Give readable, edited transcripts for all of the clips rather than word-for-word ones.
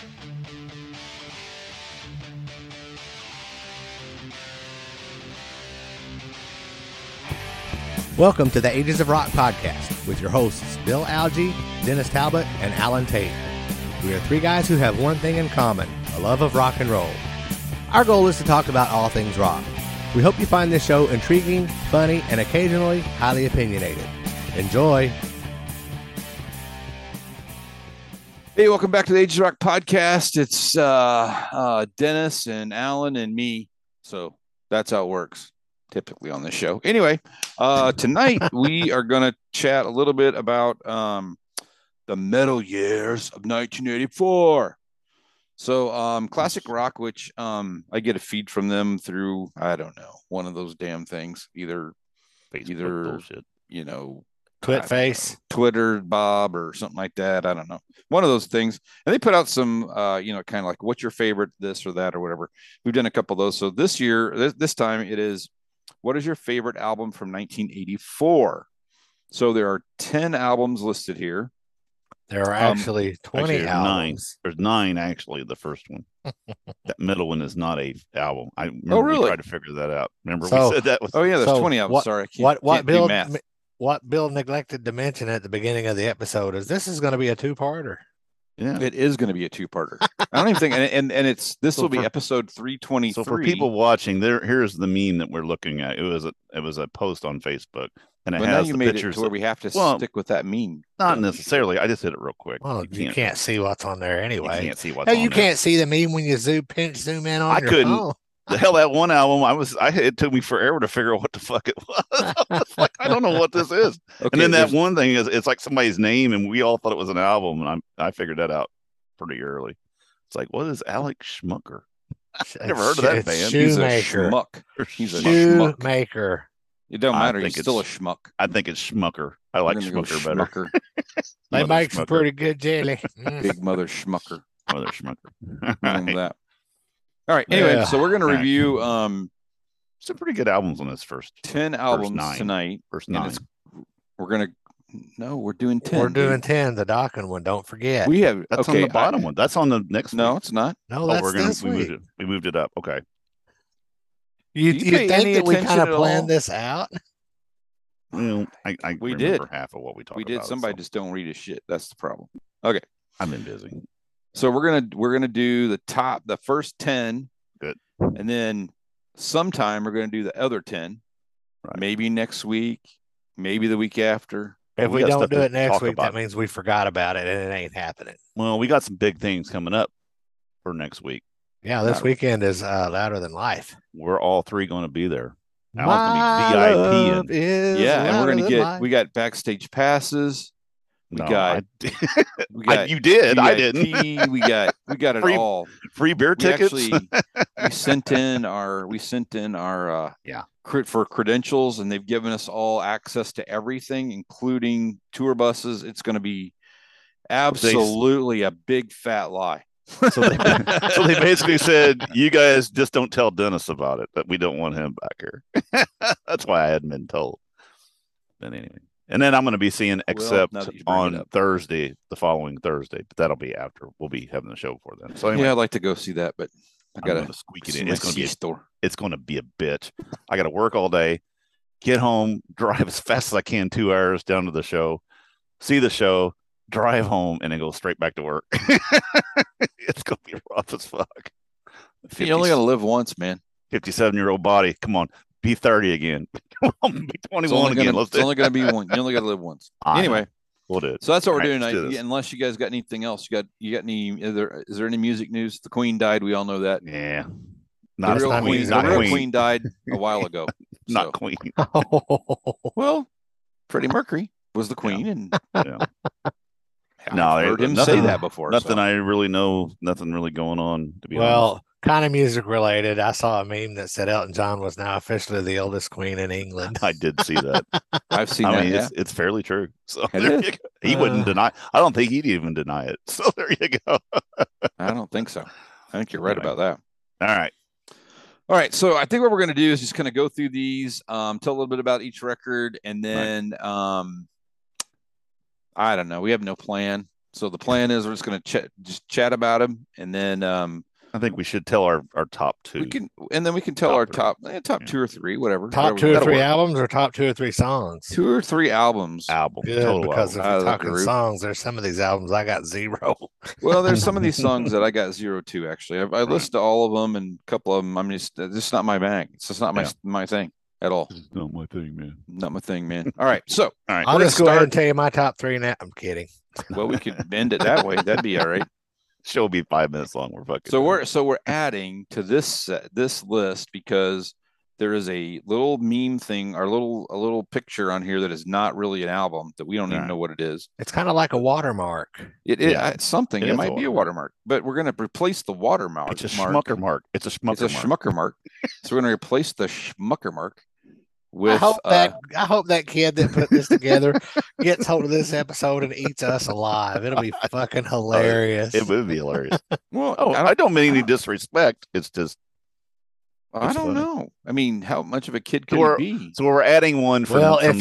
Welcome to the Ages of Rock podcast with your hosts, Bill Algie, Dennis Talbot, and Alan Tate. We are three guys who have one thing in common, a love of rock and roll. Our goal is to talk about all things rock. We hope you find this show intriguing, funny, and occasionally highly opinionated. Enjoy. Hey, welcome back to the Ages of Rock podcast. It's Dennis and Alan and me. So that's how it works typically on this show. Anyway, tonight we are going to chat a little bit about the metal years of 1984. So classic rock, which I get a feed from them through, I don't know, one of those damn things, either bullshit. You know, Twitface, Twitter, Bob, or something like that. I don't know. One of those things. And they put out some, kind of like, what's your favorite this or that or whatever. We've done a couple of those. So this year, this time it is, what is your favorite album from 1984? So there are 10 albums listed here. There are actually 20 albums. There's 9, actually, the first one. That middle one is not a album. I remember really? we tried to figure that out. Remember we said that was... Oh, yeah, there's 20 albums. Sorry, What Bill neglected to mention at the beginning of the episode is this is going to be a two-parter. Yeah, it is going to be a two-parter. I don't even think, and this will be episode 323. So for people watching, here's the meme that we're looking at. It was a post on Facebook, and it has the pictures to where we have to stick with that meme. Not necessarily. I just hit it real quick. Well, you can't see what's on there anyway. You can't see what's on there. You can't see the meme when you zoom in on your phone. The hell, that one album, it took me forever to figure out what the fuck it was. I was like, I don't know what this is. Okay, and then that one thing is, it's like somebody's name, and we all thought it was an album, and I figured that out pretty early. It's like, what is Alex Schmucker? I never heard of that band. He's a schmuck. He's a schmuck. It don't matter. He's still a schmuck. I think it's Schmucker. I like Schmucker better. They make some pretty good jelly. Big mother Schmucker. Mother Schmucker. That. All right. Anyway, so we're going to review some pretty good albums on this first 10 albums tonight. First 9. We're doing 10. We're doing 10. The Dockin one. Don't forget. We have that's on the bottom one. That's on the next one. No, it's not. No, that's we moved it up. Okay. You think that we kind of planned this out? Well, I we remember did half of what we talked about. We did. Somebody just don't read his shit. That's the problem. Okay. I've been busy. So we're gonna do the first 10. Good. And then sometime we're gonna do the other 10. Right. Maybe next week, maybe the week after. If we don't do it next week, that means we forgot about it and it ain't happening. Well, we got some big things coming up for next week. Yeah, this weekend is Louder Than Life. We're all 3 going to be there. Alan's going to be VIP. And we're going to we got backstage passes. You did. VIP, I didn't. we got it all. Free beer tickets. We sent in our for credentials, and they've given us all access to everything, including tour buses. It's going to be absolutely a big fat lie. So they basically said, you guys just don't tell Dennis about it, that we don't want him back here. That's why I hadn't been told. But anyway. And then I'm going to be seeing Accept on Thursday, the following Thursday, but that'll be after. We'll be having the show before then. So anyway, yeah, I'd like to go see that, but I got to squeak it in. It's going to be a bitch. I got to work all day, get home, drive as fast as I can 2 hours down to the show, see the show, drive home, and then go straight back to work. It's going to be rough as fuck. You only got to live once, man. 57-year-old body. Come on. Be 30 again. Be 21 again. It's only going to be one. You only got to live once. Anyway, we'll do it. So that's what we're doing tonight. Unless you guys got anything else, you got any? Is there any music news? The Queen died. We all know that. Yeah, the real Queen died a while ago. Not Queen. Well, Freddie Mercury was the Queen, and I've heard him say that before. Nothing I really know. Nothing really going on. To be honest. Well, kind of music related. I saw a meme that said Elton John was now officially the oldest queen in England. I did see that. I've seen that. Mean, it's fairly true. So he wouldn't deny. I don't think he'd even deny it. So there you go. I don't think so. I think you're right about that. All right. So I think what we're going to do is just kind of go through these, tell a little bit about each record, and then I don't know. We have no plan. So the plan is we're just going to just chat about him, and then I think we should tell our top two. we can tell our top two or three, whatever. Top two or three albums, or top 2 or 3 songs. 2 or 3 albums. Good, because if you're talking songs, there's some of these albums I got 0. Well, there's some of these songs that I got 0 too. Actually, I listened to all of them, and a couple of them I'm just not my bag. It's just not my thing at all. It's not my thing, man. Not my thing, man. All right, so I'll just go ahead and tell you my top 3 now. I'm kidding. Well, we could bend it that way. That'd be all right. Show will be 5 minutes long. We're fucking. So we're adding to this list because there is a little meme thing, or a little picture on here that is not really an album, that we don't even know what it is. It's kind of like a watermark. It's something. It might be a watermark, but we're going to replace the watermark. It's a schmucker mark. It's a schmucker mark. So we're going to replace the schmucker mark with. I hope that kid that put this together gets hold of this episode and eats us alive. It'll be fucking hilarious. It would be hilarious. Well, I don't mean any disrespect. It's just. I don't know. I mean, how much of a kid could it be? So we're adding one from,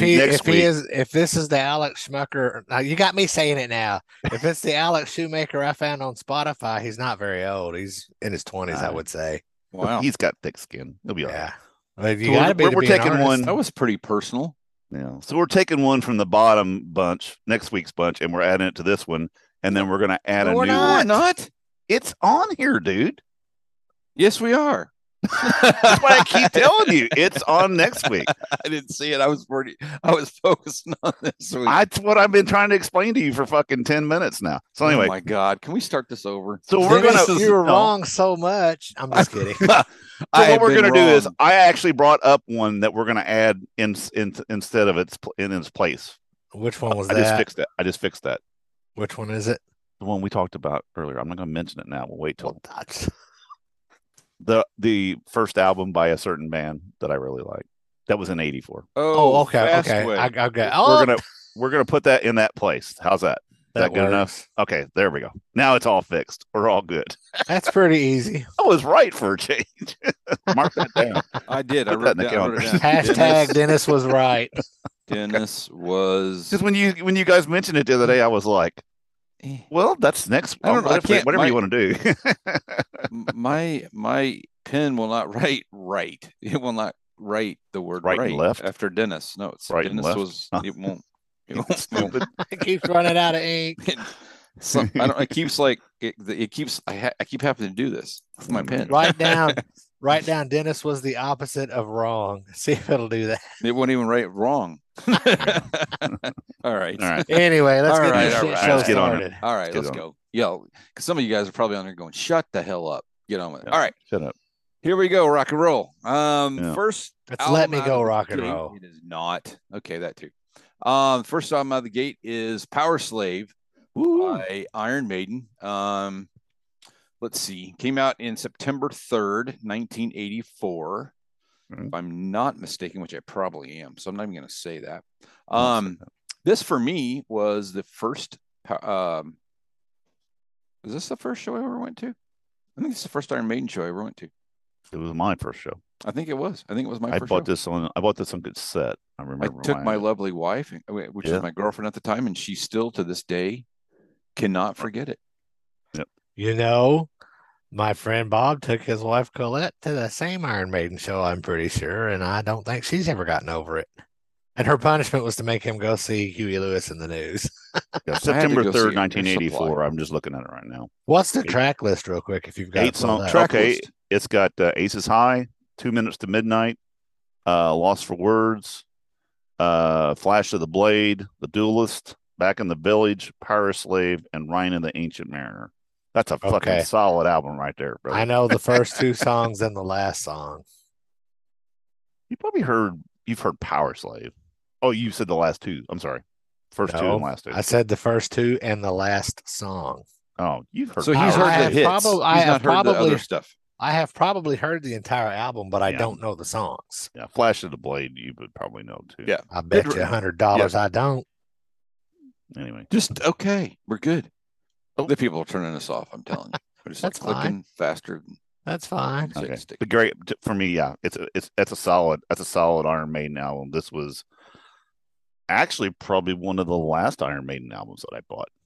if this is the Alex Schmucker, now you got me saying it now. If it's the Alex Shoemaker I found on Spotify, he's not very old. He's in his 20s, I would say. Wow, he's got thick skin. He'll be all right. Well, you got to be. We're taking one. That was pretty personal. Yeah. So we're taking one from the bottom bunch, next week's bunch, and we're adding it to this one, and then we're going to add a new one. We're not. It's on here, dude. Yes, we are. That's why I keep telling you it's on next week. I didn't see it. I was focusing on this week. That's what I've been trying to explain to you for fucking 10 minutes now. So anyway, oh my God, can we start this over? So we're you were wrong so much. I'm just kidding. So what we're gonna do is I actually brought up one that we're gonna add instead of in its place. Which one was that? I just fixed that. Which one is it? The one we talked about earlier. I'm not gonna mention it now. We'll wait till the first album by a certain band that I really like. That was in '84. Oh, okay. I got. Oh, we're gonna put that in that place. How's that? Is that good enough? Okay, there we go. Now it's all fixed. We're all good. That's pretty easy. I was right for a change. Mark that down. I did. I wrote that in the calendar. Hashtag Dennis was right. Dennis was. Because when you guys mentioned it the other day, I was like, well, that's next. I don't know. Whatever you want to do. my pen will not write right. It will not write the word right and left after Dennis. No, it's right Dennis and left. Was. It won't. It won't. Stupid. It keeps running out of ink. It keeps like it keeps. I keep having to do this with my pen. Write down. Dennis was the opposite of wrong. See if it'll do that. It won't even write wrong. All right. Anyway, let's get this show started. All right, let's go. Yeah, because some of you guys are probably on there going, "Shut the hell up." Get on with it. All right, shut up. Here we go. Rock and roll. First, let me go. Rock and roll. It is not okay. That too. First album out of the gate is Power Slave by Iron Maiden. Let's see. Came out in September 3rd, 1984. If I'm not mistaken, which I probably am, so I'm not even going to say that. This for me was the first. Was this the first show I ever went to? I think it's the first Iron Maiden show I ever went to. It was my first show. I think it was. my first show. I bought this on cassette. I remember. I took my lovely wife, which is my girlfriend at the time, and she still to this day cannot forget it. Yep. You know, my friend Bob took his wife Colette to the same Iron Maiden show, I'm pretty sure, and I don't think she's ever gotten over it. And her punishment was to make him go see Huey Lewis in the News. September 3rd, 1984. I'm just looking at it right now. What's the track list real quick if you've got 8 songs? Okay, it's got Aces High, 2 Minutes to Midnight, Lost for Words, Flash of the Blade, The Duelist, Back in the Village, Power Slave, and Ryan and the Ancient Mariner. That's a fucking solid album right there, brother. I know the first 2 songs and the last song. You've heard Power Slave. Oh, you said the last 2. I'm sorry. First 2 and last 2. I said the first 2 and the last song. Oh, you've heard. So he's heard the hits. He's not heard the other stuff. I have probably heard the entire album, but I don't know the songs. Yeah, Flash of the Blade, you would probably know too. Yeah, I bet you $100 I don't. Anyway, just okay. We're good. The people are turning us off. I'm telling you, we're just that's clicking faster. That's fine. Okay. The great for me, yeah. That's a solid Iron Maiden album. This was actually probably one of the last Iron Maiden albums that I bought.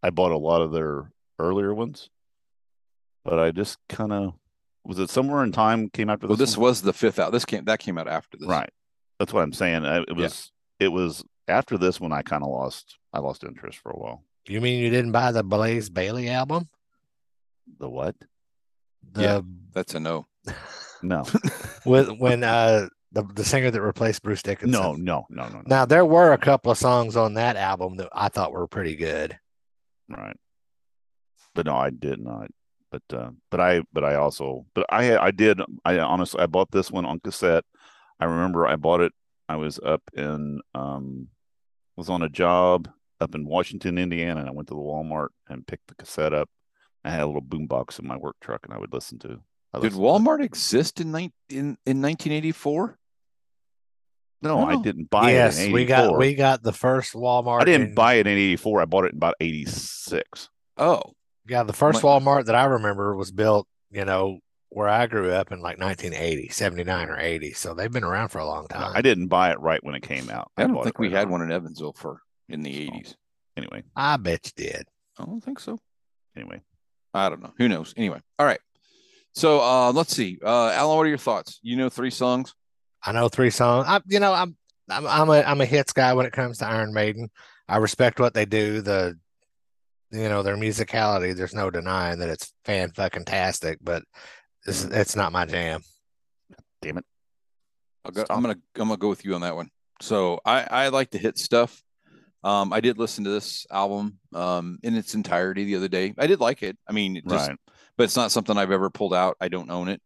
I bought a lot of their earlier ones, but I just kind of was it somewhere in time came after this. Well, this was the fifth out. That came out after this, right? That's what I'm saying. It was after this when I kind of lost interest for a while. You mean you didn't buy the Blaze Bailey album? The what? That's a no. No. when the singer that replaced Bruce Dickinson. No. Now there were a couple of songs on that album that I thought were pretty good. Right. But no, I did not. But I honestly I bought this one on cassette. I remember I bought it. I was up in was on a job up in Washington, Indiana, and I went to the Walmart and picked the cassette up. I had a little boombox in my work truck, and I would listen to. Did Walmart exist in 1984? No, I didn't buy it in 84. we got the first Walmart. I didn't buy it in 84. I bought it in about 86. Oh. Yeah, the first Walmart that I remember was built, where I grew up in like 1980, 79 or 80. So they've been around for a long time. I didn't buy it right when it came out. I don't think we had one in Evansville in the 80s. Anyway. I bet you did. I don't think so. Anyway. I don't know. Who knows? Anyway. All right. So let's see. Alan, what are your thoughts? You know 3 songs? I know 3 songs. I'm a hits guy when it comes to Iron Maiden. I respect what they do. Their musicality, there's no denying that it's fan-fucking-tastic, but it's not my jam. Damn it. I'm gonna go with you on that one. So I like the hit stuff. I did listen to this album in its entirety the other day. I did like it. I mean, but it's not something I've ever pulled out. I don't own it.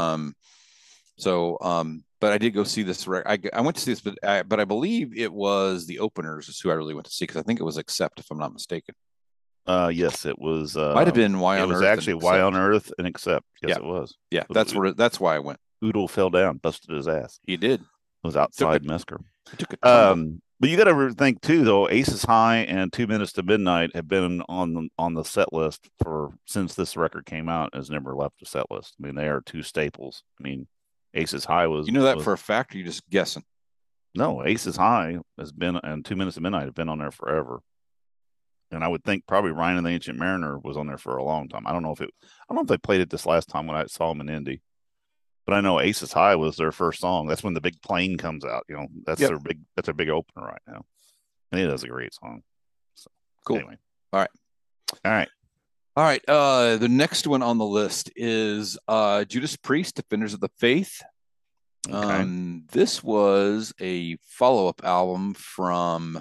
But I did go see this. I went to see this, but I believe it was the Openers is who I really went to see, because I think it was Accept, if I'm not mistaken. Yes, it was. Might have been Why on Earth. It was actually Why on Earth and Accept. Yes, it was. Yeah, that's why I went. Udo fell down, busted his ass. He did. It was outside Mesker. But you got to think too, though. Aces High and 2 Minutes to Midnight have been on the set list since this record came out. Has never left the set list. I mean, they are 2 staples. I mean, Aces High was. You know that for a fact, or you just guessing? No, Aces High has been, and 2 Minutes to Midnight have been on there forever. And I would think probably Ryan and the Ancient Mariner was on there for a long time. I don't know if they played it this last time when I saw them in Indy. But I know Aces High was their first song. That's when the big plane comes out. That's their big opener right now. And it is a great song. So cool. Anyway. All right. The next one on the list is Judas Priest, Defenders of the Faith. Okay. This was a follow-up album from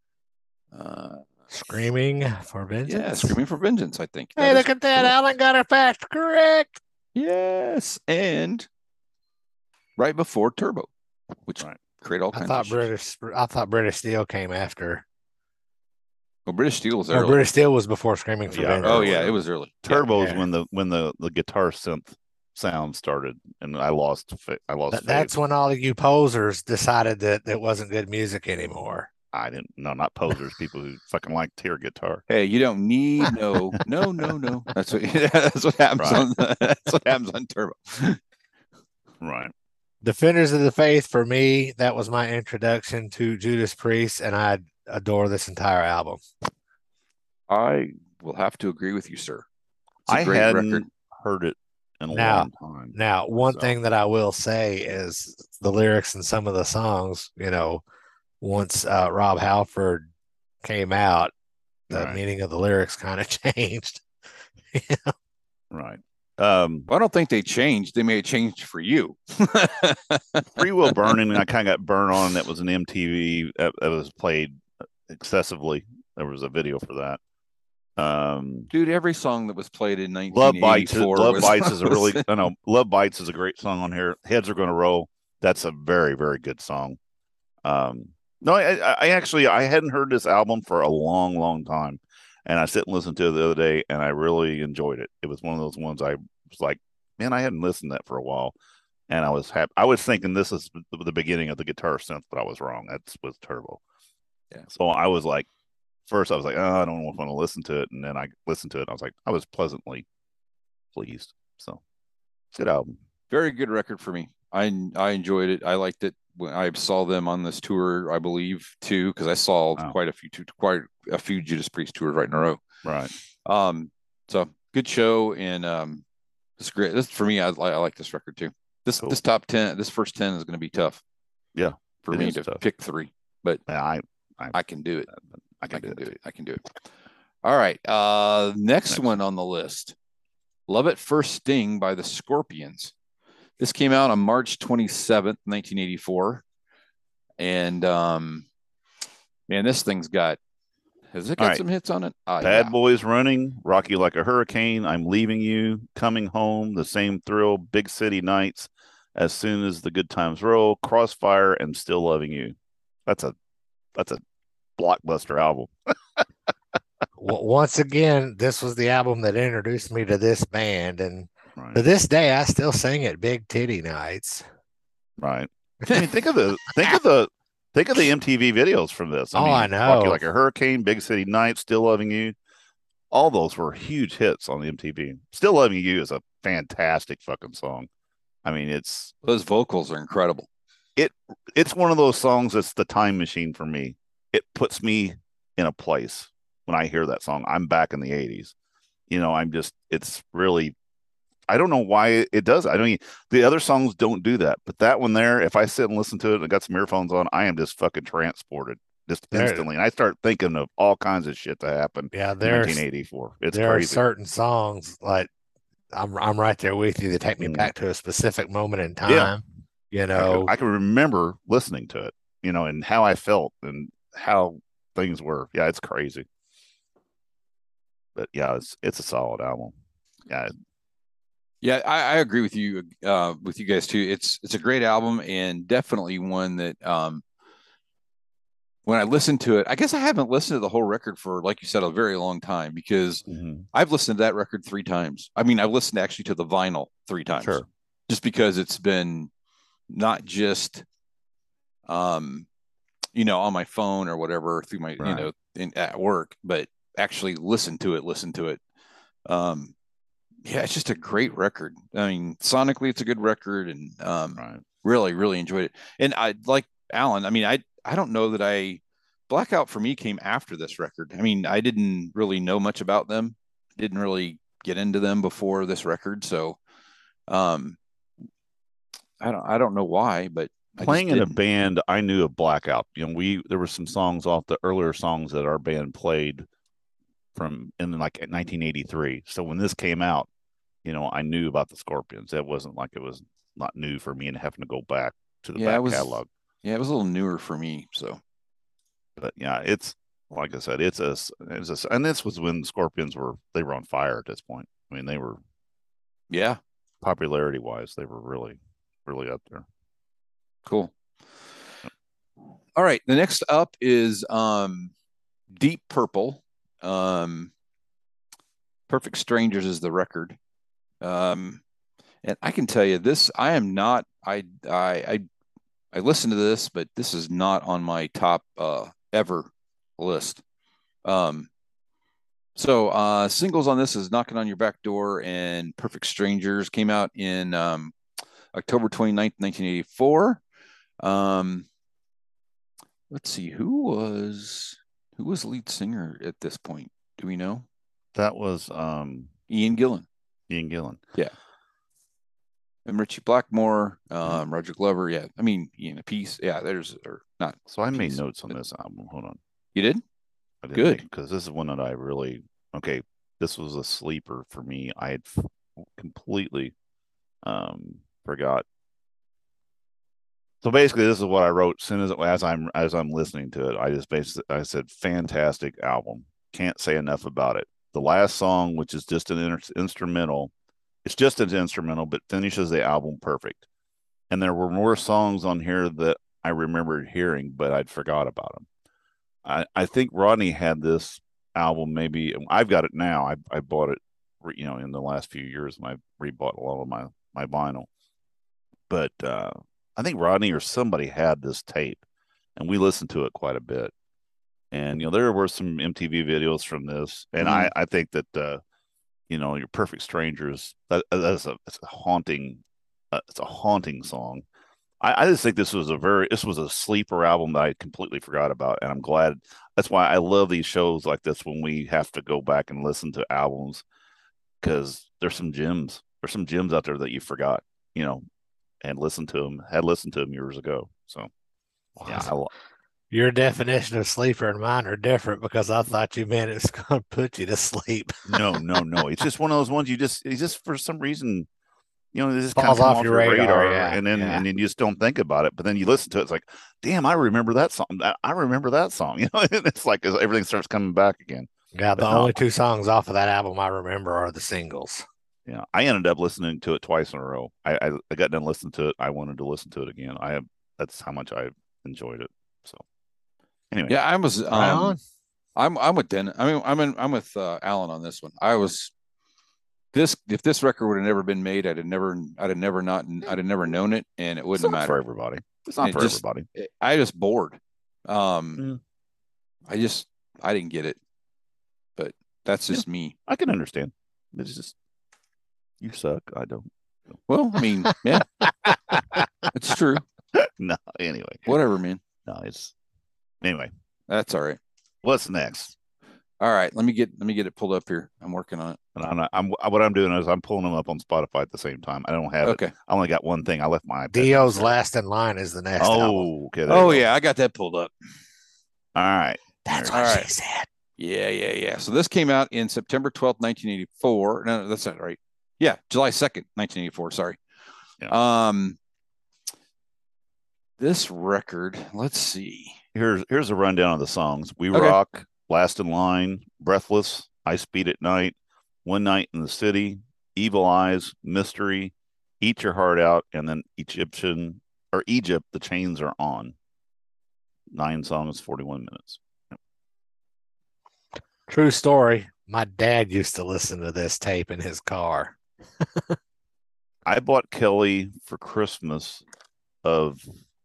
Screaming for Vengeance. Yeah, Screaming for Vengeance, I think. Hey, look at that. Alan got her facts correct. Yes, and right before Turbo, which create all kinds of shit. I thought British Steel came after. Well, British Steel was early. British Steel was before Screaming for Vengeance. Oh yeah, it was early. Turbo's when the guitar synth sound started, and I lost. That's when all of you posers decided that it wasn't good music anymore. I didn't. No, not posers. People who fucking like tear guitar. Hey, you don't need no. That's what happens. That's what happens on Turbo. Right. Defenders of the Faith, for me, that was my introduction to Judas Priest, and I adore this entire album. I will have to agree with you, sir. I hadn't heard it in a long time. Now, one thing that I will say is the lyrics in some of the songs, once Rob Halford came out, the meaning of the lyrics kind of changed. Right. I don't think they changed. They may have changed for you. Free Will Burning, I kind of got burned on. That was an MTV that was played excessively. There was a video for that. Dude, every song that was played in 1984 Love Bites is a really Love Bites is a great song on here. Heads Are Gonna Roll. That's a very, very good song. No, I hadn't heard this album for a long, long time, and I sit and listen to it the other day, and I really enjoyed it. It was one of those ones I was like, man, I hadn't listened to that for a while, and I was happy. I was thinking this is the beginning of the guitar synth, but I was wrong. That was Turbo. Yeah. So I was like, first I was like, oh, I don't want to listen to it, and then I listened to it, and I was like, I was pleasantly pleased. So, good album. Very good record for me. I enjoyed it. I liked it. When I saw them on this tour, I believe too, because I saw quite a few Judas Priest tours right in a row. Right. So good show, and it's great. This for me, I like this record too. This Cool. this top 10, this first 10 is going to be tough. Yeah, for me to pick 3, but yeah, I can do it. I can do it. I can do it. All right. Next one on the list. Love at First Sting by the Scorpions. This came out on March 27th, 1984. And man, this thing's has it got some hits on it? Bad Boys Running, Rock You Like a Hurricane, I'm Leaving You, Coming Home, The Same Thrill, Big City Nights, As Soon as the Good Times Roll, Crossfire, and Still Loving You. That's a blockbuster album. Once again, this was the album that introduced me to this band, and to this day, I still sing at big titty nights. Right. I mean, think of the MTV videos from this. I know. Rock You Like a Hurricane, Big City Nights, Still Loving You. All those were huge hits on the MTV. Still Loving You is a fantastic fucking song. I mean, those vocals are incredible. It's one of those songs that's the time machine for me. It puts me in a place when I hear that song. I'm back in the 80s. It's really, I don't know why it does. The other songs don't do that, but that one there, if I sit and listen to it and I got some earphones on, I am just fucking transported just instantly. And I start thinking of all kinds of shit that happened in 1984. There crazy. Are certain songs like I'm right there with you that take me back to a specific moment in time. Yeah. I can remember listening to it, and how I felt and how things were. Yeah, it's crazy. But yeah, it's a solid album. Yeah, I agree with you guys too. It's a great album, and definitely one that when I listen to it, I guess I haven't listened to the whole record for, like you said, a very long time, because I've listened to that record 3 times. I mean, I've listened actually to the vinyl 3 times, just because it's been not just on my phone or whatever through my at work, but actually listen to it. Yeah, it's just a great record. I mean, sonically, it's a good record, and really, really enjoyed it. And I like Alan. I mean, I don't know that Blackout for me came after this record. I mean, I didn't really know much about them. Didn't really get into them before this record. So, I don't know why, but playing in a band, I knew of Blackout. There were some songs off the earlier songs that our band played from in like 1983. So when this came out, I knew about the Scorpions. It wasn't like it was not new for me and having to go back to the back catalog. Yeah, it was a little newer for me. So, but yeah, it's like I said, and this was when the Scorpions were on fire at this point. I mean, they were, popularity wise, they were really, really up there. Cool. All right, the next up is Deep Purple. Perfect Strangers is the record. And I can tell you this, I listened to this, but this is not on my top ever list. So singles on this is Knocking on Your Back Door and Perfect Strangers. Came out in October 29th, 1984. Let's see, who was lead singer at this point? Do we know? That was Ian Gillan. Yeah. And Richie Blackmore, Roger Glover. Yeah. I mean, Ian Peace. Yeah, not. So I made notes on this album. Hold on. You did? I did. Good. Because this is one that I really, this was a sleeper for me. I had completely forgot. So basically, this is what I wrote as I'm listening to it. I said, fantastic album. Can't say enough about it. The last song, which is just an instrumental, it's just an instrumental, but finishes the album perfect. And there were more songs on here that I remembered hearing, but I'd forgot about them. I think Rodney had this album. Maybe I've got it now. I bought it, in the last few years, and I rebought a lot of my vinyl. But I think Rodney or somebody had this tape, and we listened to it quite a bit. And there were some MTV videos from this, and I think that Your Perfect Strangers, it's a haunting song. I just think this was a sleeper album that I completely forgot about, and I'm glad. That's why I love these shows like this when we have to go back and listen to albums because there's some gems. There's some gems out there that you forgot, and had listened to them years ago. So yeah, your definition of sleeper and mine are different because I thought you meant it's going to put you to sleep. No. It's just one of those ones it's just for some reason, it just kind Falls of come off your radar, yeah, and then you just don't think about it. But then you listen to it, it's like, damn, I remember that song. I remember that song. And it's like everything starts coming back again. Yeah, the only two songs off of that album I remember are the singles. Yeah, I ended up listening to it twice in a row. I got done listening to it. I wanted to listen to it again. That's how much I enjoyed it. So anyway, yeah, I was. I'm with Den. I mean, I'm with Alan on this one. If this record would have never been made, I'd have never known it, and it wouldn't matter for everybody. It's not for everybody. I just bored. I didn't get it, but that's just me. I can understand. It's just you suck. I don't. Well, I mean, yeah, it's true. No, anyway, whatever, man. No, anyway. That's all right. What's next? All right, let me get it pulled up here. I'm working on it. And what I'm doing is I'm pulling them up on Spotify at the same time. I don't have it. I only got one thing. I left my iPad. Dio's Last in Line is the next album. Okay. Yeah, I got that pulled up. All right. That's what she said. Yeah. So this came out in September 12th, 1984. No, that's not right. Yeah, July 2nd, 1984. Sorry. Yeah. This record, let's see. Here's a rundown of the songs. We Rock, Last in Line, Breathless, I Speed at Night, One Night in the City, Evil Eyes, Mystery, Eat Your Heart Out, and then Egypt, The Chains Are On. 9 songs, 41 minutes. True story. My dad used to listen to this tape in his car. I bought Kelly for Christmas of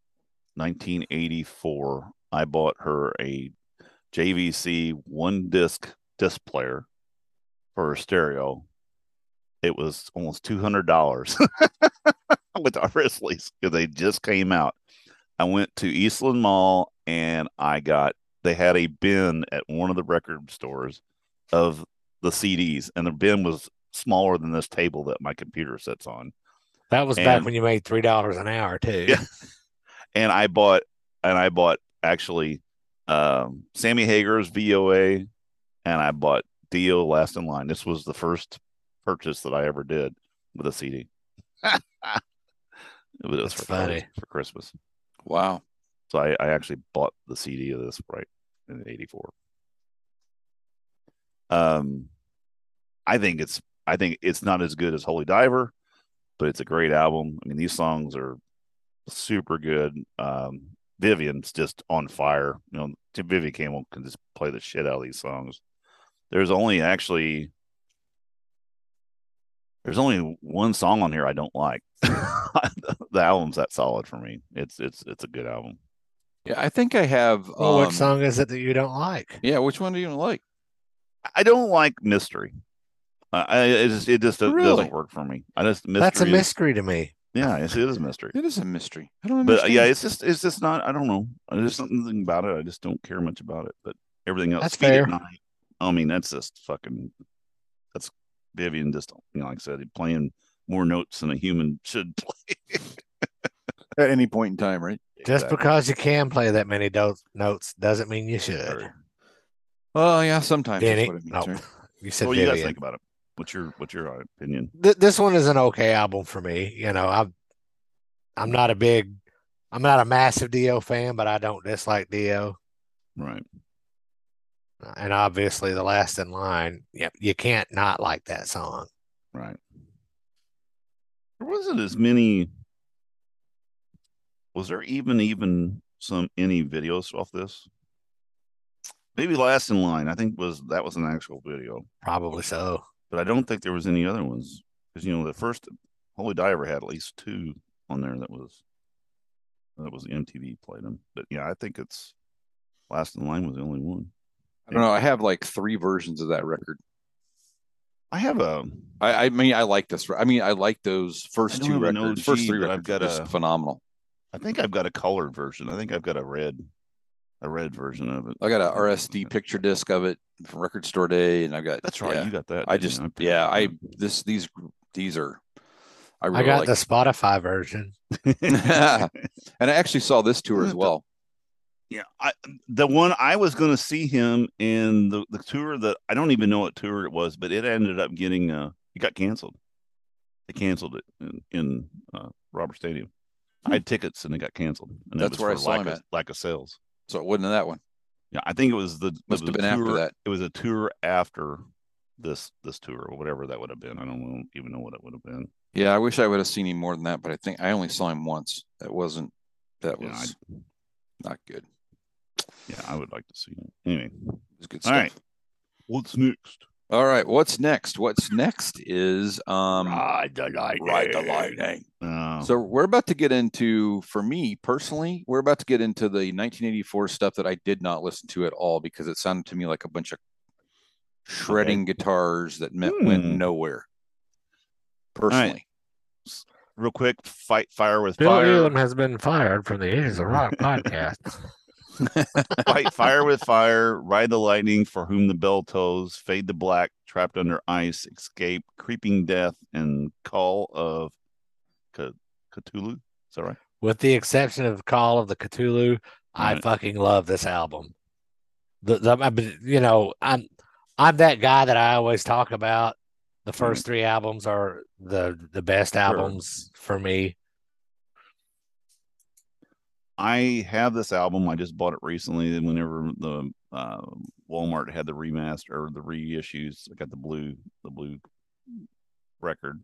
1984. I bought her a JVC 1-disc disc player for her stereo. It was almost $200 with our Risley's because they just came out. I went to Eastland Mall and they had a bin at one of the record stores of the CDs, and the bin was smaller than this table that my computer sits on. That was back when you made $3 an hour too. Yeah. And I bought actually Sammy Hagar's VOA, and I bought Dio Last in Line. This was the first purchase that I ever did with a CD. It was funny for Christmas. Wow. So I actually bought the CD of this right in 84. I think it's not as good as Holy Diver, but it's a great album. I mean, these songs are super good. Vivian's just on fire. Vivian Campbell can just play the shit out of these songs. There's only one song on here I don't like. The album's that solid for me. It's a good album. Yeah, I think I have. Which song is it that you don't like? Yeah, which one do you like? I don't like Mystery. It just doesn't work for me. That's a mystery to me. Yeah, it is a mystery. It is a mystery. I don't understand. But yeah, it's just not. I don't know. There's something about it. I just don't care much about it. But everything else, that's fair. I mean, that's just fucking. That's Vivian. Just like I said, playing more notes than a human should play at any point in time, right? Just because you can play that many notes doesn't mean you should. Well, yeah, sometimes. That's what it means, right? You said you guys think about it. What's your opinion? This one is an okay album for me. I'm not a massive Dio fan, but I don't dislike Dio. Right. And obviously, The Last in Line, you can't not like that song. Right. There wasn't as many. Was there even any videos off this? Maybe Last in Line. I think that was an actual video. Probably so. But I don't think there was any other ones because the first Holy Diver had at least 2 on there that was MTV played them. But yeah, I think it's Last in Line was the only one. I don't know. I have like 3 versions of that record. I have I mean, I like this. I mean, I like those first 2 records. First 3 records are just phenomenal. I think I've got a colored version. I think I've got a red version of it. I got a RSD picture disc of it from Record Store Day, and I got. That's right. You got that. These are. I got the Spotify version, and I actually saw this tour as well. Yeah, the one I was going to see him in the tour that I don't even know what tour it was, but it ended up getting it got canceled. They canceled it in Robert Stadium. I had tickets and it got canceled, and that's where I saw him at. Lack of sales. So it wasn't that one. Yeah, I think it was must have been after that. It was a tour after this tour or whatever that would have been. I don't even know what it would have been. Yeah, I wish I would have seen him more than that, but I think I only saw him once. That was not good. Yeah, I would like to see it. Anyway, it's good stuff. All right, what's next? All right, what's next? What's next is Ride the Lightning. So we're about to get into, for me personally, we're about to get into the 1984 stuff that I did not listen to at all because it sounded to me like a bunch of shredding guitars that went nowhere. Personally. Right. Real quick, Fire with Bill Fire. Elam has been fired from the Ages of Rock podcast. Fight Fire with Fire, Ride the Lightning, For Whom the Bell Tolls, Fade to Black, Trapped Under Ice, Escape, Creeping Death, and Call of Cthulhu. Is that right? With the exception of Call of the Cthulhu, right. I fucking love this album. I'm that guy that I always talk about. The first three albums are the best albums for me. I have this album. I just bought it recently. Whenever the Walmart had the remaster or the reissues, I got the blue record.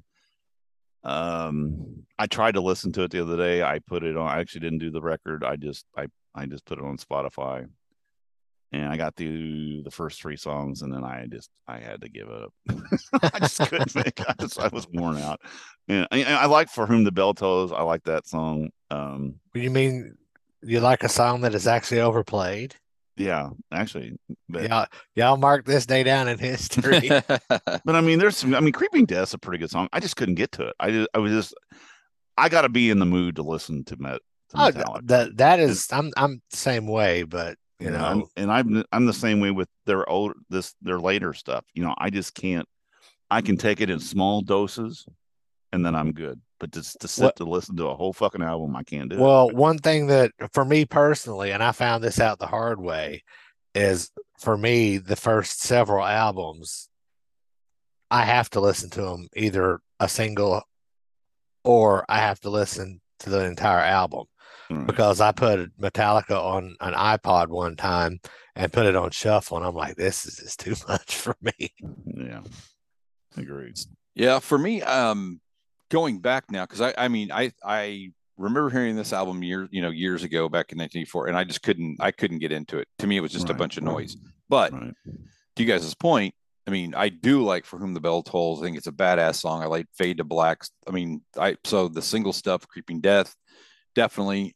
I tried to listen to it the other day. I put it on. I actually didn't do the record. I just put it on Spotify, and I got through the first three songs, and then I had to give up. I just couldn't make it. I was worn out. And I like For Whom the Bell Tolls. I like that song. You mean you like a song that is actually overplayed? Yeah, actually. But, y'all mark this day down in history. But I mean, Creeping Death's a pretty good song. I just couldn't get to it. I got to be in the mood to listen to Metallica. That is, I'm the same way, but you know, I'm the same way with their later stuff. I just can't. I can take it in small doses, and then I'm good. But to sit to listen to a whole fucking album, I can't do it. Well, one thing that for me personally, and I found this out the hard way, is for me, the first several albums, I have to listen to them either a single or I have to listen to the entire album. Right. Because I put Metallica on an iPod one time and put it on shuffle, and I'm like, this is just too much for me. Yeah, agreed. Yeah, for me, going back now, because I remember hearing this album years ago back in 1984, and I couldn't get into it. To me, it was just a bunch of noise. But to you guys' point, I do like For Whom the Bell Tolls. I think it's a badass song. I like Fade to Black. So the single stuff, Creeping Death, definitely.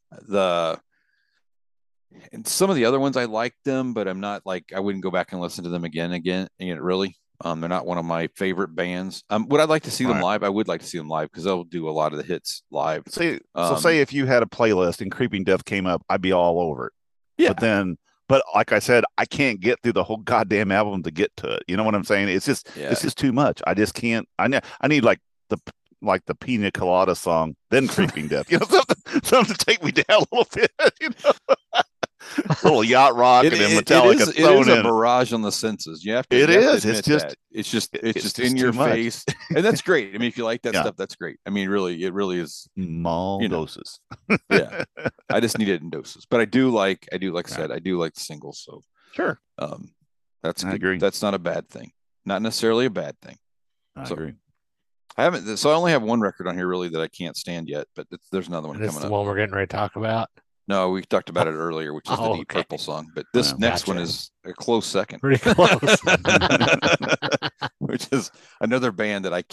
And some of the other ones I like them, but I'm not like I wouldn't go back and listen to them again. Really. They're not one of my favorite bands. Would I like to see them live? I would like to see them live because they'll do a lot of the hits live. Say if you had a playlist and Creeping Death came up, I'd be all over it. Yeah. But like I said, I can't get through the whole goddamn album to get to it. You know what I'm saying? It's just too much. I just can't. I need like the Pina Colada song, then Creeping Death. Something to take me down a little bit. A little yacht rock and then Metallica. It is a barrage on the senses. You have to. It's just in your face, and that's great. If you like that stuff, that's great. It really is small doses. Yeah, I just need it in doses, but I do like I said, I do like the singles. So sure, that's good. I agree. That's not a bad thing. Not necessarily a bad thing. I agree. I only have one record on here really that I can't stand yet, but there's another one coming up. The one we're getting ready to talk about. No, we talked about it earlier, which is the Deep Purple song. But this next one is a close second. Pretty close. Which is another band that I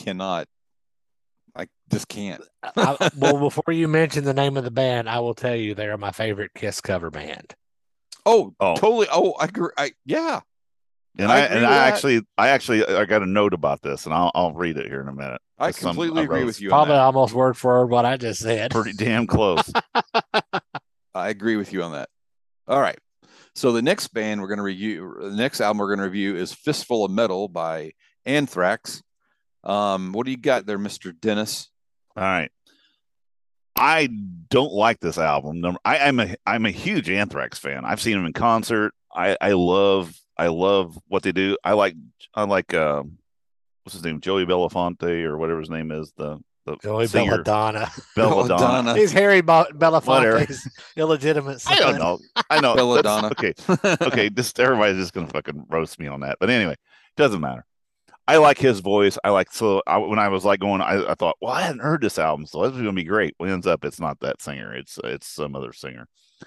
just can't. Well, before you mention the name of the band, I will tell you they are my favorite Kiss cover band. Oh. Totally. Oh, I agree. Yeah. And I got a note about this, and I'll read it here in a minute. I completely agree with you. Probably almost word for word what I just said. Pretty damn close. I agree with you on that. All right. So the next album we're going to review is Fistful of Metal by Anthrax. What do you got there, Mr. Dennis? All right. I don't like this album. I'm a huge Anthrax fan. I've seen them in concert. I love what they do. I like what's his name, Joey Belafonte or whatever his name is, the Joey singer. Belladonna. He's Harry Belafonte's illegitimate son. I know. Belladonna. Okay. Just everybody's just gonna fucking roast me on that. But anyway, doesn't matter. I like his voice. When I was like going, I thought, well, I hadn't heard this album, so this is gonna be great. Well, it ends up it's not that singer. It's some other singer.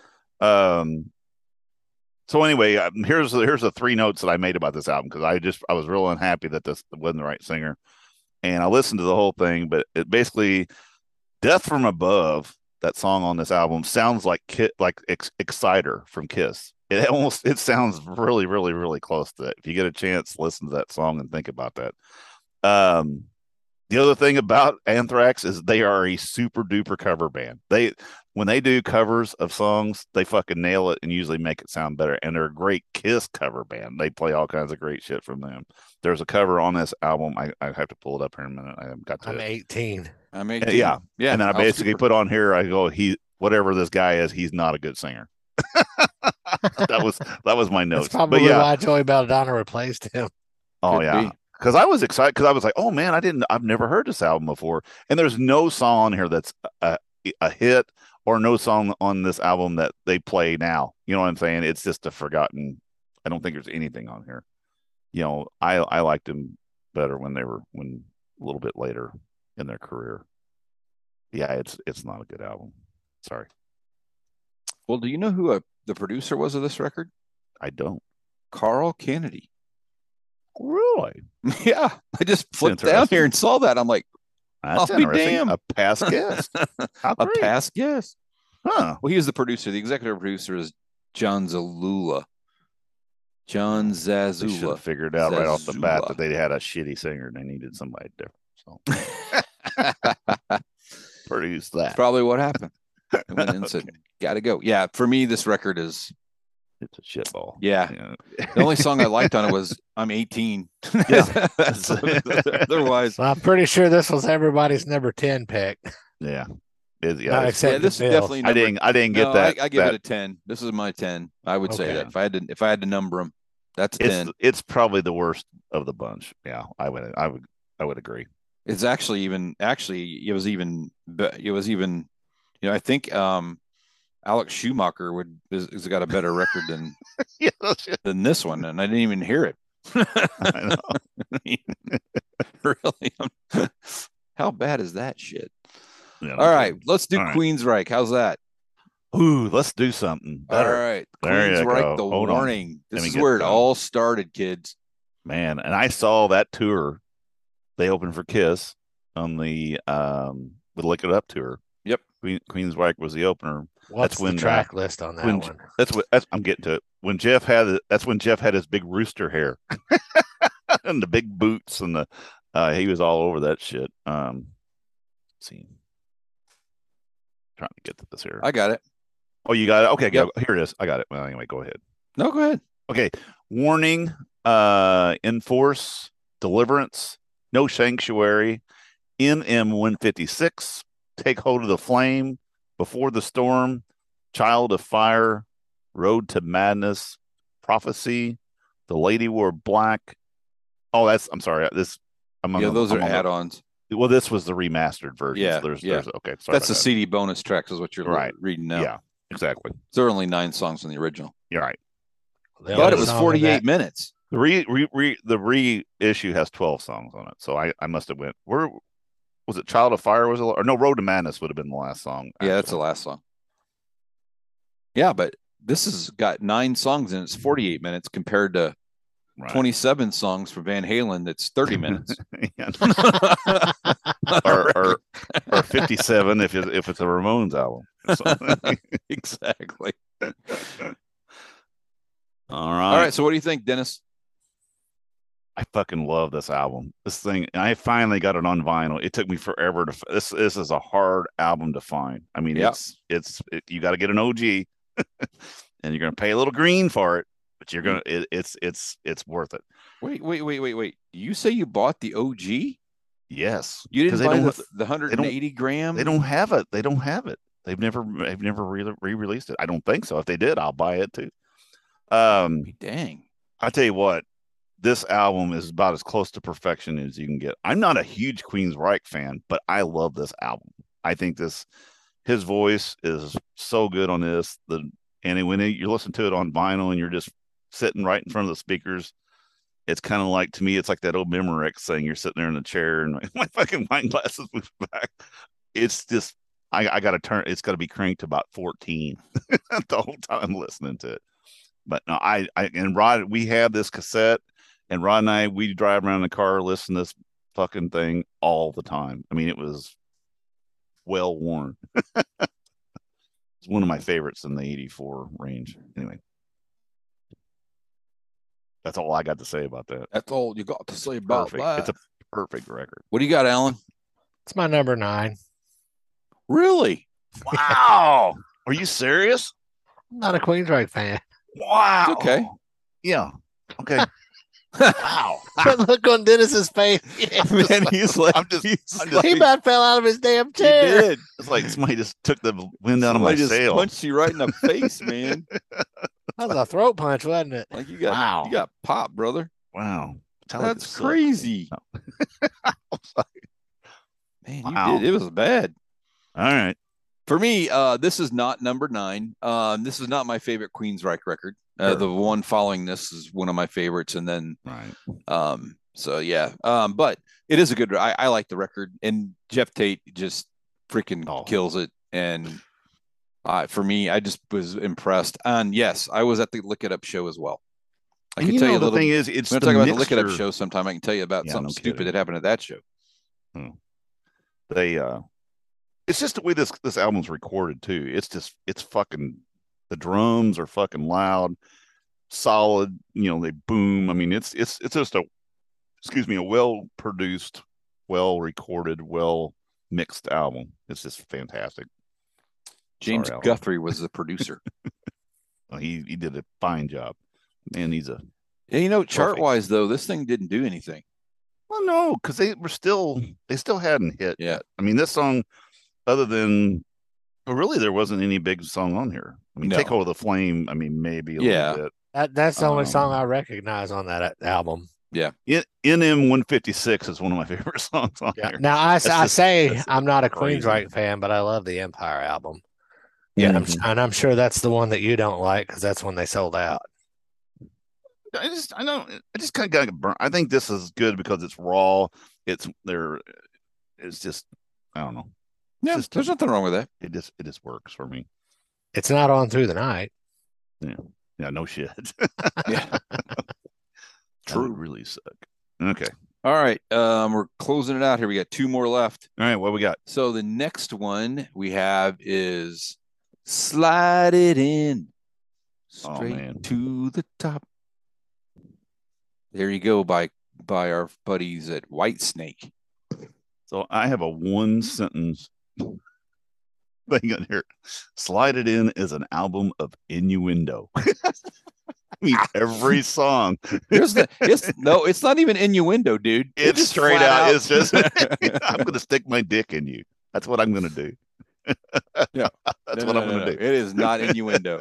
So anyway, here's the 3 notes that I made about this album, because I was real unhappy that this wasn't the right singer, and I listened to the whole thing. But it basically, "Death from Above," that song on this album, sounds like Exciter from Kiss. It sounds really, really, really close to that. If you get a chance, listen to that song and think about that. The other thing about Anthrax is they are a super duper cover band. When they do covers of songs, they fucking nail it and usually make it sound better. And they're a great Kiss cover band. They play all kinds of great shit from them. There's a cover on this album. I have to pull it up here in a minute. I haven't got to I'm 18. Yeah. And then I basically put on here, I go, whatever this guy is, he's not a good singer. that was my notes. That's probably why Joey Belladonna replaced him. Oh, yeah. Because I was excited, because I was like, oh man, I've never heard this album before. And there's no song on here that's a hit, or no song on this album that they play now. You know what I'm saying? It's just a forgotten. I don't think there's anything on here. I liked them better when a little bit later in their career. Yeah, it's not a good album. Sorry. Well, do you know who the producer was of this record? I don't. Carl Kennedy. Really? Yeah. I just flipped down here and saw that. I'm like, that's I'll be damned. A past guest. A past guest. Huh. Well, he was the producer. The executive producer is John Zazula. They should have figured out right off the bat that they had a shitty singer and they needed somebody different. So produce that. That's probably what happened. I went in and said, gotta go. Yeah, for me, this record is... It's a shitball. Yeah. The only song I liked on it was I'm 18. Yeah. Otherwise. Well, I'm pretty sure this was everybody's number 10 pick. Yeah. This is definitely I didn't get that. I give it a 10. This is my 10. I would say that if I had to number them, that's a 10. It's probably the worst of the bunch. Yeah, I would agree. It's actually it was even I think Alex Schumacher has got a better record than this one, and I didn't even hear it. I know. Really? How bad is that shit? Yeah, all right, let's do Queensryche. How's that? Ooh, let's do something better. All right, Queensryche, The Warning. This is where it all started, kids. Man, and I saw that tour. They opened for Kiss on the Lick It Up tour. Yep. Queensryche was the opener. What's the track list on that one? That's I'm getting to it. When Jeff had his big rooster hair and the big boots and he was all over that shit. Let's see. Trying to get to this here. I got it. Oh, you got it? Okay, yep. Here it is. I got it. Well, anyway, go ahead. No, go ahead. Okay. Warning, Enforce, Deliverance, No Sanctuary, NM 156, Take Hold of the Flame, Before the Storm, Child of Fire, Road to Madness, Prophecy, The Lady Wore Black. Oh, I'm sorry. Those are add-ons. Well, this was the remastered version. Yeah, so there's okay. That's the CD bonus tracks is what you're reading now. Yeah, exactly. There are only 9 songs on the original. You're right. But it was 48 minutes. The reissue has 12 songs on it. So I must have went. Where was it? Child of Fire was or no? Road to Madness would have been the last song. Actually. Yeah, that's the last song. Yeah, but this has got 9 songs and it's 48 minutes compared to 27 songs for Van Halen. That's 30 minutes. or 57 if it's a Ramones album. Exactly. All right. So what do you think, Dennis? I fucking love this album. This thing, I finally got it on vinyl. It took me forever to. This is a hard album to find. I mean, you got to get an OG, and you're gonna pay a little green for it, but you're gonna it's worth it. Wait. You say you bought the OG? Yes. You didn't buy the 180 gram? They don't have it. They've never re-released it. I don't think so. If they did, I'll buy it too. Dang. I tell you what, this album is about as close to perfection as you can get. I'm not a huge Queensryche fan, but I love this album. I think his voice is so good on this. And when you listen to it on vinyl and you're just sitting right in front of the speakers, it's kind of like, to me, it's like that old Memorex thing. You're sitting there in the chair and my fucking wine glasses move back. It's just, I got to turn, it's got to be cranked to about 14 the whole time listening to it. But no, and Rod, we have this cassette, and Rod and I, we drive around in the car, listen to this fucking thing all the time. I mean, it was well worn. It's one of my favorites in the 84 range. Anyway. That's all I got to say about that. That's all you got to say about that. It's a perfect record. What do you got, Alan? It's my number 9. Really? Wow. Are you serious? I'm not a Queensryche fan. Wow. It's okay. Yeah. Okay. Wow. Look on Dennis's face. Man, he's like, he about fell out of his damn chair. He did. It's like somebody just took the wind out of my sail. Punched you right in the face, man. That was a throat punch, wasn't it? Like you got popped, brother. Wow. That's crazy. Man, wow. You did. It was bad. All right. For me, this is not number 9. This is not my favorite Queensryche record. Sure. The one following this is one of my favorites, and then right. So yeah, but it is a good. I like the record, and Jeff Tate just freaking kills it. And for me, I just was impressed. And yes, I was at the Lick It Up show as well. I can tell you a little. The thing is, it's we're talking about the Lick It Up show sometime. I can tell you about something stupid that happened at that show. It's just the way this album's recorded too. It's fucking, the drums are fucking loud, solid. You know, they boom. I mean, it's just a well produced, well recorded, well mixed album. It's just fantastic. James Guthrie was the producer. He did a fine job. Man, he's a. Yeah, you know, chart wise though, this thing didn't do anything. Well, no, because they still hadn't hit yet. I mean, this song, other than, but really there wasn't any big song on here. I mean, Take Hold of the Flame, I mean, maybe a little bit. That's the only song I recognize on that album. Yeah. NM 156 is one of my favorite songs on here. Now, I say I'm not a Queensryche fan, but I love the Empire album. Yeah. And I'm sure that's the one that you don't like because that's when they sold out. I just kind of got burnt. I think this is good because it's raw. It's just, I don't know. Yeah, there's nothing wrong with that. It just works for me. It's not on through the night. Yeah, no shit. Yeah. True. Really suck. Okay. All right. We're closing it out here. We got 2 more left. All right, what we got? So the next one we have is Slide It In Straight to the Top. There you go, by our buddies at Whitesnake. So I have a 1-sentence thing on here. Slide It In is an album of innuendo. I mean, every song. It's not even innuendo, dude. It's straight out. It's just, I'm going to stick my dick in you. That's what I'm going to do. Yeah, that's what I'm going to do. It is not innuendo.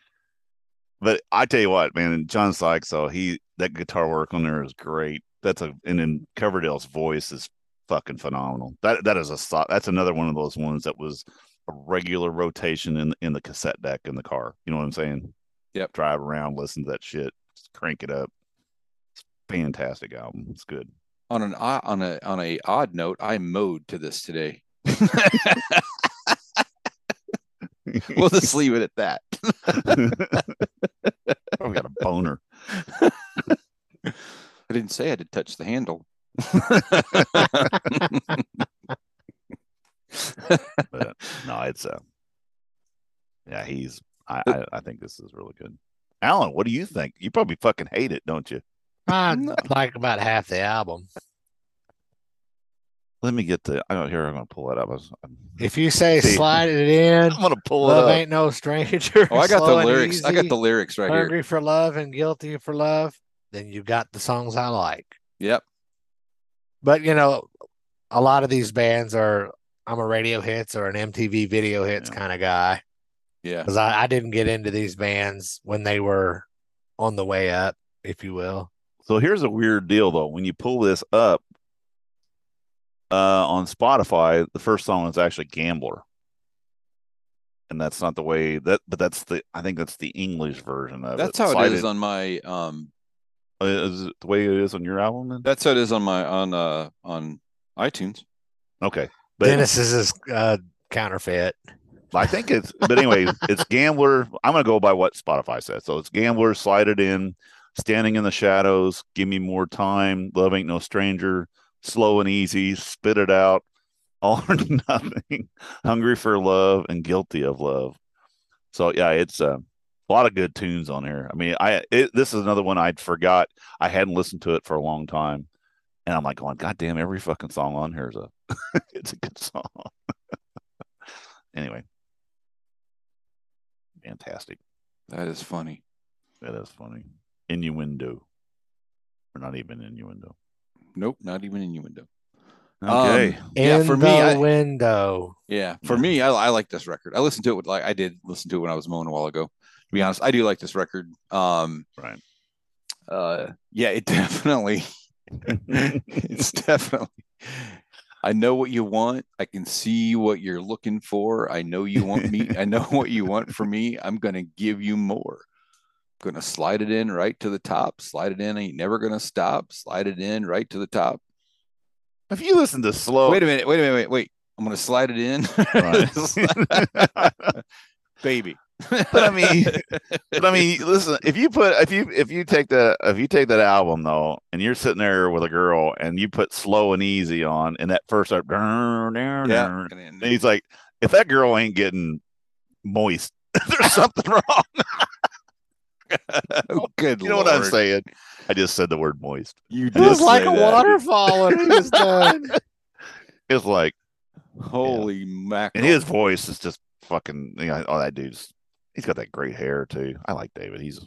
But I tell you what, man, John Sykes, that guitar work on there is great. And then Coverdale's voice is fucking phenomenal. That's another one of those ones that was a regular rotation in the cassette deck in the car. You know what I'm saying? Yep. Drive around, listen to that shit, just crank it up. It's a fantastic album. It's good. On a odd note, I mowed to this today. We'll just leave it at that. I've got a boner. I didn't say I had to touch the handle. But no, it's I think this is really good. Alan, what do you think? You probably fucking hate it, don't you? I like about half the album. Let me get the. I'm going to pull it up. If you say slide it in, I'm going to pull love it up. ain't no stranger. Oh, I got the lyrics. Easy, I got the lyrics right here. Hungry for love and guilty for love. Then you got the songs I like. Yep. But a lot of these bands are. I'm a radio hits or an MTV video hits kind of guy. Yeah. Because I didn't get into these bands when they were on the way up, if you will. So here's a weird deal, though. When you pull this up on Spotify, the first song is actually Gambler. And that's not the way but I think that's the English version of it. That's how it is on my, is it the way it is on your album then? That's how it is on my, on iTunes. Okay. But Dennis is his counterfeit. I think but anyway, it's Gambler. I'm going to go by what Spotify says. So it's Gambler, Slide It In, Standing in the Shadows, Give Me More Time, Love Ain't No Stranger, Slow and Easy, Spit It Out, All or Nothing, Hungry for Love, and Guilty of Love. So yeah, it's a lot of good tunes on here. I mean, this is another one I'd forgot. I hadn't listened to it for a long time. And I'm like going, God damn, every fucking song on here is it's a good song. Anyway. Fantastic. That is funny. That is funny. Innuendo. Or not even innuendo. Nope, not even innuendo. Okay. For me, window. Yeah, for me, I like this record. I listened to it I did listen to it when I was mowing a while ago. To be honest, I do like this record. Right. Yeah, it definitely. It's definitely. I know what you want. I can see what you're looking for. I know you want me. I know what you want from me. I'm going to give you more. I'm going to slide it in right to the top. Slide it in. Ain't never going to stop. Slide it in right to the top. If you listen to slow. Wait a minute. Wait. I'm going to slide it in. Right. Baby. But I mean, listen. If you take that album though, and you're sitting there with a girl, and you put Slow and Easy on, and that first up, and he's like, if that girl ain't getting moist, there's something wrong. Oh, good. You know what I'm saying? I just said the word moist. It was like a waterfall when he was done. It's like, holy mackerel! And his voice is just fucking. Oh, that dude's. He's got that great hair too. I like David. He's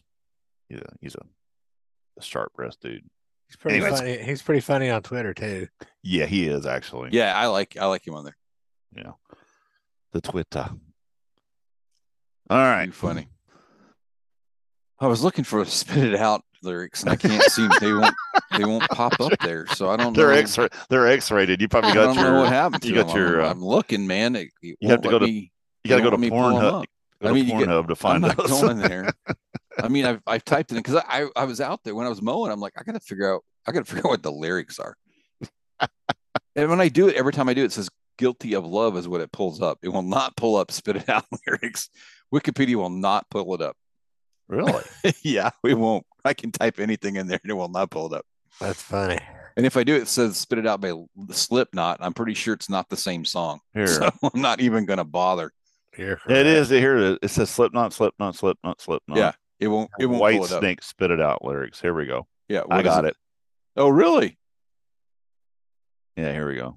a sharp breast dude. He's pretty funny. He's pretty funny on Twitter too. Yeah, he is actually. Yeah, I like him on there. Yeah, the Twitter. All right, too funny. I was looking for Spit It Out lyrics, and I can't see them. They won't pop up there. So I don't know. They're X-rated. You probably got I don't know what happened. You got them. your. I'm looking, man. You have to go to. You got to go to Pornhub. Pornhub to find I'm not going there. I mean, I've typed it in because I was out there when I was mowing. I'm like, I got to figure out what the lyrics are. And when I do it, every time I do it, it says "Guilty of Love" is what it pulls up. It will not pull up "Spit It Out" lyrics. Wikipedia will not pull it up. Really? Yeah, we won't. I can type anything in there and it will not pull it up. That's funny. And if I do, it says "Spit It Out" by Slipknot. I'm pretty sure it's not the same song. Here. So I'm not even going to bother. Here. It is. Here it says Slipknot. Yeah, it won't White pull it Snake up. Spit It Out lyrics. Here we go. Yeah, I got it. Oh, really? Yeah, here we go.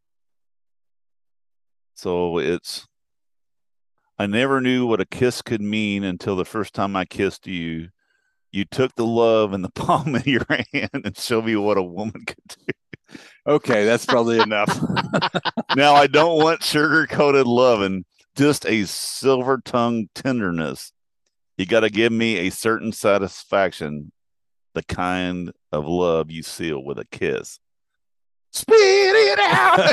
So it's, I never knew what a kiss could mean until the first time I kissed you. You took the love in the palm of your hand and showed me what a woman could do. Okay, that's probably enough. Now I don't want sugar-coated loving, just a silver-tongued tenderness. You got to give me a certain satisfaction, the kind of love you seal with a kiss. Spit it out.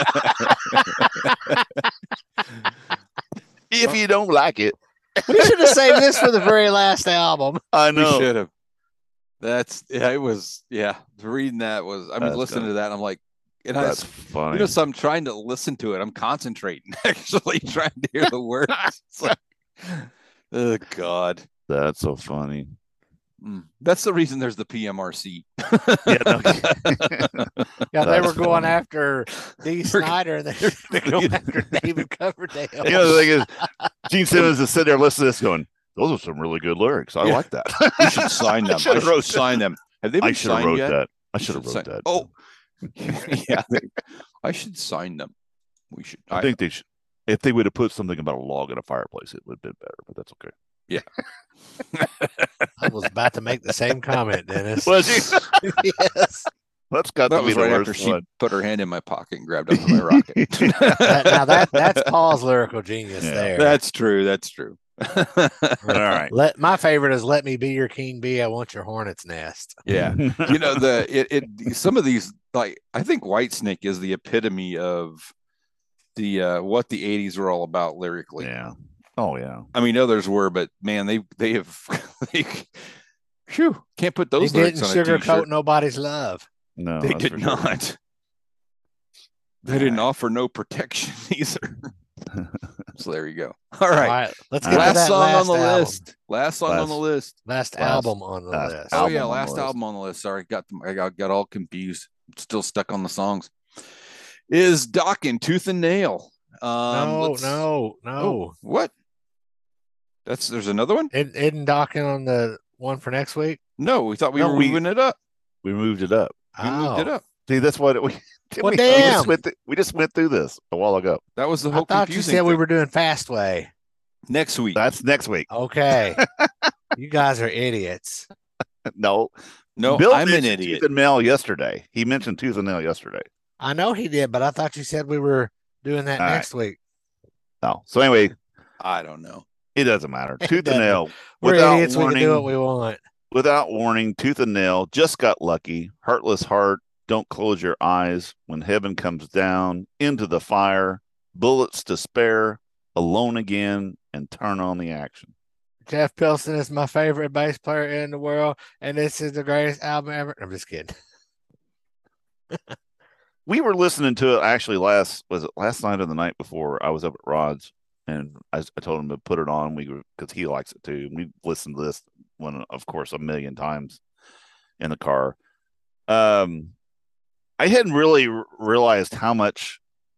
If you don't like it. We should have saved this for the very last album. I know. We should have. Reading that was, listening to that, and I'm like, and that's funny. So I'm trying to listen to it. I'm concentrating, actually trying to hear the words. It's like, oh God. That's so funny. That's the reason there's the PMRC. They were going after Dee Snider. They were going after David Coverdale. The thing is, Gene Simmons is sitting there listening to this going, those are some really good lyrics. I like that. You should sign them. I should sign them. Have they been I should have signed wrote yet? that. I should have wrote that. Oh, yeah. I should sign them. We should. I think they should. If they would have put something about a log in a fireplace, it would have been better. But that's okay. Yeah. I was about to make the same comment, Dennis. Was you? Yes. That's got That to be was the right after worst she one. put her hand in my pocket and grabbed onto my rocket. Now that's Paul's lyrical genius Yeah. there. That's true. That's true. All right. My favorite is "Let me be your king bee. I want your hornet's nest." Yeah. You know, some of these, like, I think Whitesnake is the epitome of the what the 80s were all about lyrically. Yeah. Oh yeah. I mean, others were, but man, they have can't put those They lyrics didn't on a sugarcoat t-shirt. nobody's love. No, They that's did for sure. not. They didn't offer no protection either. So there you go. All right. Let's get to Last that song on last the album. list. Last song on the list. Last album on the last list. Oh album yeah, on the last list. album on the list. Sorry, I got all confused. Still stuck on the songs. Is Dokken Tooth and Nail? No. Oh, what? There's another one? Isn't Dokken on the one for next week? No, we thought we were we- moving it up. We moved it up. We moved it up. See, that's what we. Well, we damn. we just went through this a while ago. That was the I whole thought you confusing said we thing. were doing Fastway. Next week. That's next week. Okay. You guys are idiots. No, No, Bill I'm an mentioned idiot. Tooth and Nail yesterday. He mentioned Tooth and Nail yesterday. I know he did, but I thought you said we were doing that All right. next week. No. So anyway, I don't know. it doesn't matter. It Tooth and doesn't. Nail. We're Without idiots. We can warning, do what we want. without warning, Tooth and Nail just got lucky. Heartless heart. Don't close your eyes when heaven comes down into the fire. Bullets to spare. Alone again and turn on the action. Jeff Pilson is my favorite bass player in the world, and this is the greatest album ever. I'm just kidding. We were listening to it actually last night or the night before. I was up at Rod's and I told him to put it on. Because he likes it too. We listened to this one, of course, a million times in the car. I hadn't really realized how much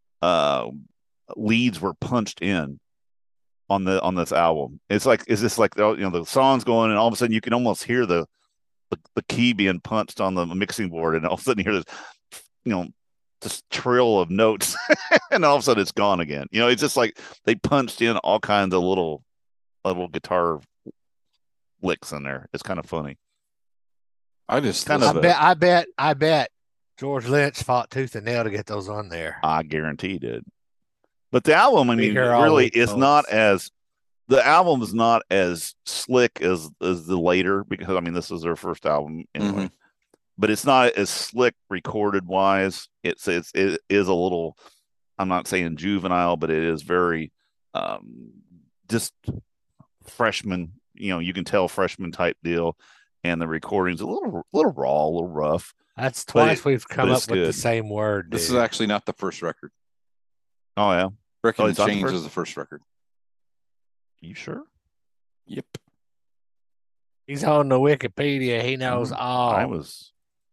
leads were punched in on this album. It's like, is this like the song's going and all of a sudden you can almost hear the key being punched on the mixing board, and all of a sudden you hear this this trill of notes and all of a sudden it's gone again. It's just like they punched in all kinds of little guitar licks in there. It's kind of funny. I just Kind of I bet George Lynch fought tooth and nail to get those on there. I guarantee he did. But the album, I Be mean, here all really week, is folks. not as the album is not as slick as the later, because I mean this is their first album anyway. But it's not as slick recorded wise. It is a little, I'm not saying juvenile, but it is very just freshman, you can tell freshman type deal. And the recording's a little raw, a little rough. That's twice we've come but up it's with the good. same word. This is dude. actually not the first record. Oh yeah. Breaking Oh, the it's not the Chains first? was the first record. You sure? Yep. He's on the Wikipedia. He knows all. I was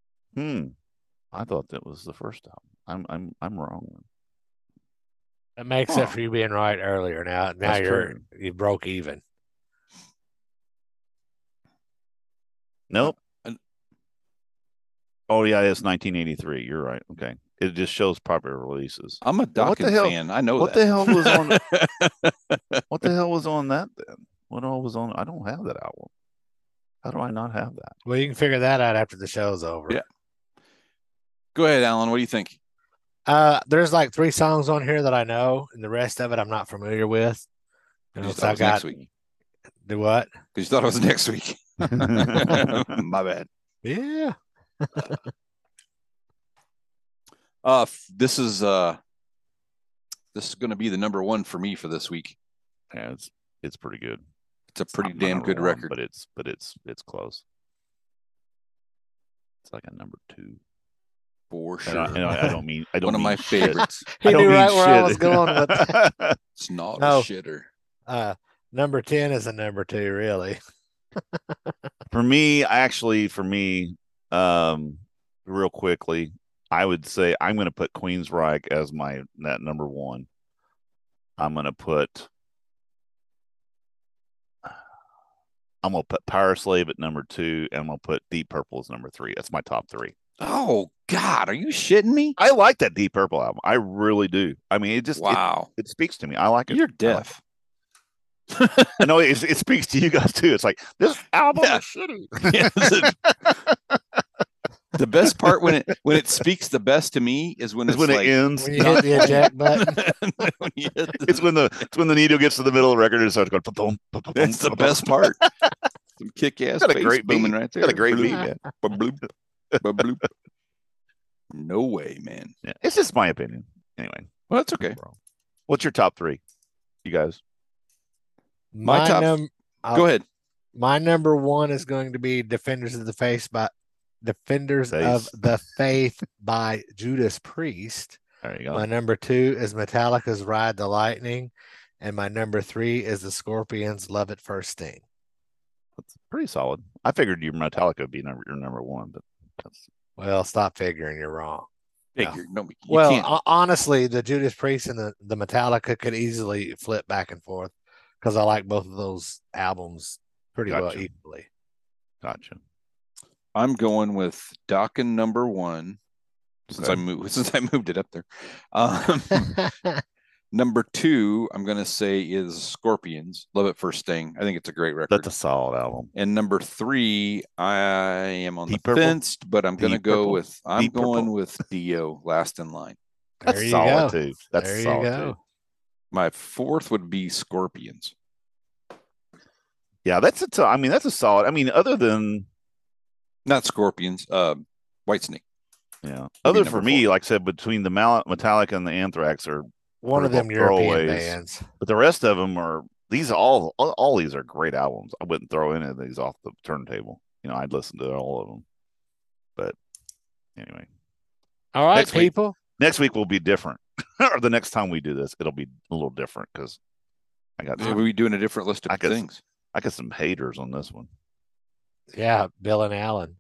I thought that was the first album. I'm wrong. That makes up for you being right earlier. Now That's true. you broke even. Nope. And- Oh yeah, it's 1983. You're right. Okay. It just shows popular releases. I'm a Well, what the Dokken hell- fan. I know What that. the hell was on what the hell was on that then? What all was on? I don't have that album. How do I not have that? Well, you can figure that out after the show's over. Yeah. Go ahead, Alan. What do you think? There's like 3 songs on here that I know, and the rest of it I'm not familiar with. You So thought it was next week. Do what? Because you thought it was next week. My bad. Yeah. This is going to be the number 1 for me for this week. Yeah, it's pretty good. It's a pretty Not my damn number good one, record. but it's close. It's like a number 2. For And sure. I don't mean I don't One of mean my shit. favorites. He I don't knew mean right where I shit. was going with that. It's not No. a shitter. Number 10 is a number 2, really. For me, real quickly, I would say I'm going to put Queensryche as that number 1. I'm going to put I'm gonna put Power Slave at number 2, and I'm gonna put Deep Purple as number 3. That's my top 3. Oh God, are you shitting me? I like that Deep Purple album. I really do. I mean, it just it speaks to me. I like it. You're deaf. I know it speaks to you guys too. It's like, this album is shitty. The best part when it speaks the best to me is when it ends. When you hit the eject button. It's when the needle gets to the middle of the record and starts going. Ba-boom, ba-boom, That's the best part. Some kick-ass bass great booming right there. Got a great beat, man. Ba-bloop. No way, man. Yeah, it's just my opinion. Anyway, well, that's okay. What's your top 3, you guys? My top. Go ahead. My number 1 is going to be Defenders of the Faith by Judas Priest. There you go. My number 2 is Metallica's Ride the Lightning, and my number 3 is the Scorpions' Love at First Sting. That's pretty solid. I figured your Metallica would be your number 1, but that's... Well, stop figuring. You're wrong. Honestly, the Judas Priest and the Metallica could easily flip back and forth because I like both of those albums pretty well equally. Gotcha. I'm going with Dokken number 1 since I moved it up there. Number 2, I'm going to say is Scorpions, Love at First Sting. I think it's a great record. That's a solid album. And number 3, I am on the fence, but I'm going to go with Dio, Last in Line. That's solid too. That's solid too. My 4th would be Scorpions. Yeah, that's a solid. I mean, other than not Scorpions, Whitesnake. Yeah. Other for me, 4. Like I said, between the Metallica and the Anthrax are one of them European bands, but the rest of them are all these are great albums. I wouldn't throw any of these off the turntable. I'd listen to all of them. But anyway, all right, people. Next week will be different, or the next time we do this, it'll be a little different because I got. We'll be doing a different list of things. I got some haters on this one. Yeah, Bill and Alan.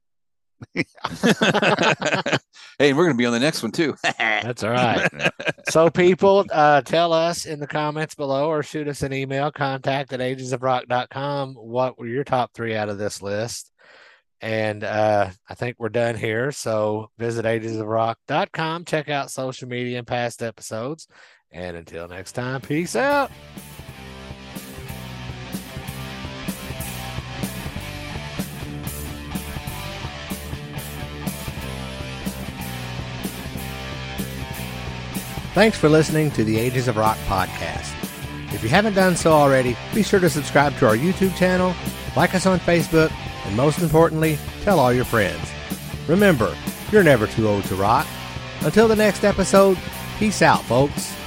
Hey, we're going to be on the next one too. That's all right. So people, tell us in the comments below or shoot us an email, contact@agesofrock.com. What were your top 3 out of this list? And I think we're done here. So visit agesofrock.com, check out social media and past episodes. And until next time, peace out. Thanks for listening to the Ages of Rock podcast. If you haven't done so already, be sure to subscribe to our YouTube channel, like us on Facebook, and most importantly, tell all your friends. Remember, you're never too old to rock. Until the next episode, peace out, folks.